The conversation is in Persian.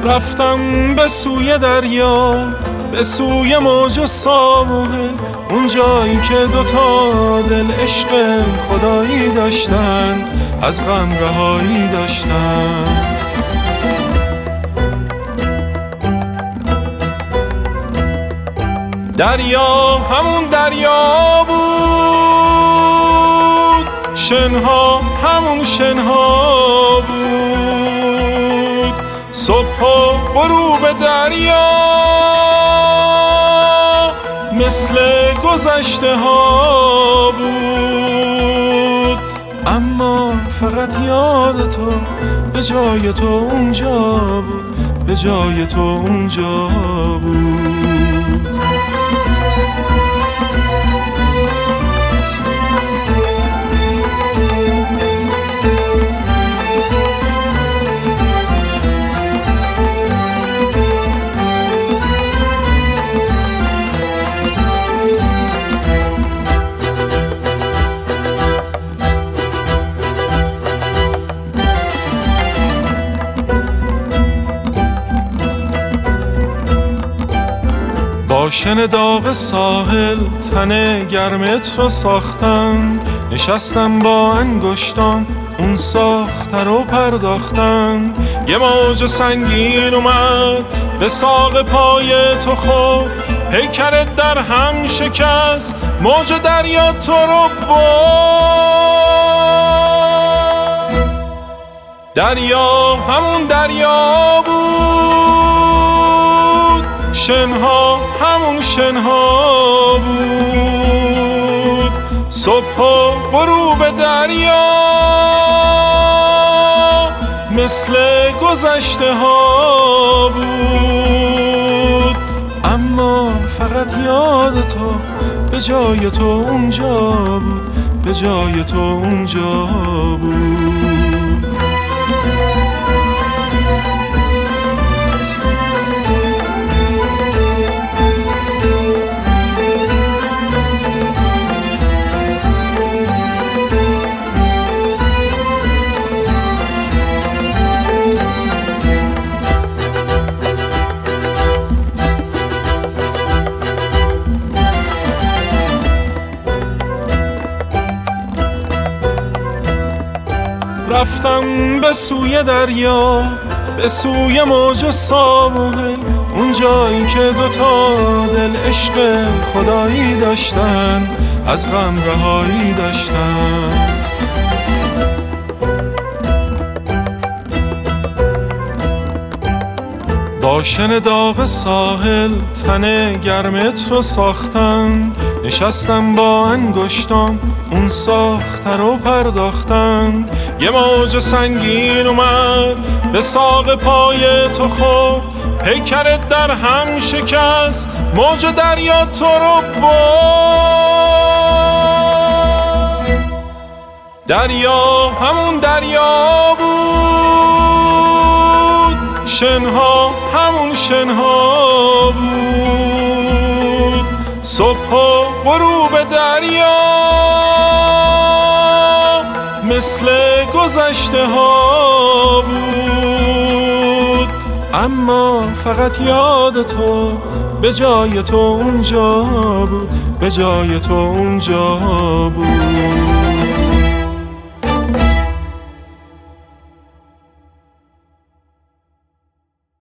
رفتم به سوی دریا، به سوی موج و ساحل، اون جایی که دوتا دل عشق خدایی داشتن، از غم رهایی داشتن. دریا همون دریا بود، شنها همون شنها بود، صبح و غروب دریا مثل گذشته ها بود. اما فقط یاد تو به جای تو اونجا بود، به جای تو اونجا بود. با شن داغ ساحل تن گرمت رو ساختن، نشستم با انگشتان اون ساخته رو پرداختن. یه موج سنگین اومد به ساق پای تو خورد، پیکرت در هم شکست، موج دریا تو رو برد. دریا همون دریا بود، شنها همون شنها بود، صبح و غروب دریا مثل گذشته ها بود. اما فقط یاد تو به جای تو اونجا بود، به جای تو اونجا بود. رفتم به سوی دریا، به سوی موج و ساحل، اون جایی که دوتا دل عشق خدایی داشتن، از غم رهایی داشتن. با شن داغ ساحل تن گرمت رو ساختن، نشستم با انگشتان اون ساخته رو پرداختن. یه موج سنگین اومد به ساق پای تو خورد، پیکرت در هم شکست، موج دریا تو رو برد. دریا همون دریا بود، شنها همون شنها بود، صبح و غروب دریا مثل گذشته ها بود. اما فقط یاد تو به جای تو اونجا بود، به جای تو اونجا بود.